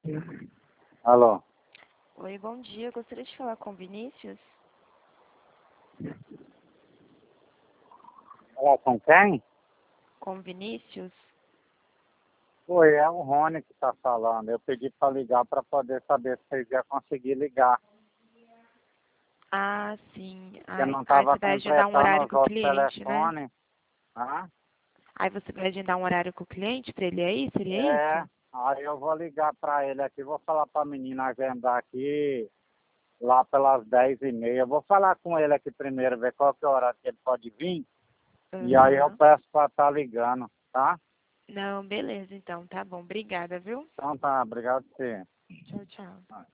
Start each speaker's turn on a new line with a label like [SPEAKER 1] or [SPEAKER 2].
[SPEAKER 1] Alô?
[SPEAKER 2] Oi, bom dia. Eu gostaria de falar com o Vinícius.
[SPEAKER 1] Falar com quem?
[SPEAKER 2] Com o Vinícius?
[SPEAKER 1] Oi, é o Rony que está falando. Eu pedi para ligar para poder saber se vocês iam conseguir ligar.
[SPEAKER 2] Ah, sim.
[SPEAKER 1] Porque não
[SPEAKER 2] Aí
[SPEAKER 1] estava
[SPEAKER 2] você vai agendar um
[SPEAKER 1] completando
[SPEAKER 2] horário
[SPEAKER 1] os
[SPEAKER 2] com o
[SPEAKER 1] outros
[SPEAKER 2] cliente, né?
[SPEAKER 1] telefones. Hã?
[SPEAKER 2] Aí você vai agendar um horário com o cliente para ele aí? Seria
[SPEAKER 1] É,
[SPEAKER 2] isso?
[SPEAKER 1] aí eu vou ligar para ele aqui, vou falar para a menina agendar aqui lá pelas 10h30. Eu vou falar com ele aqui primeiro, ver qual que é o horário que ele pode vir. E aí eu
[SPEAKER 2] Aham.
[SPEAKER 1] peço para estar ligando, tá?
[SPEAKER 2] Não, beleza, então. Tá bom. Obrigada, viu?
[SPEAKER 1] Então tá, obrigado por você.
[SPEAKER 2] Tchau, tchau.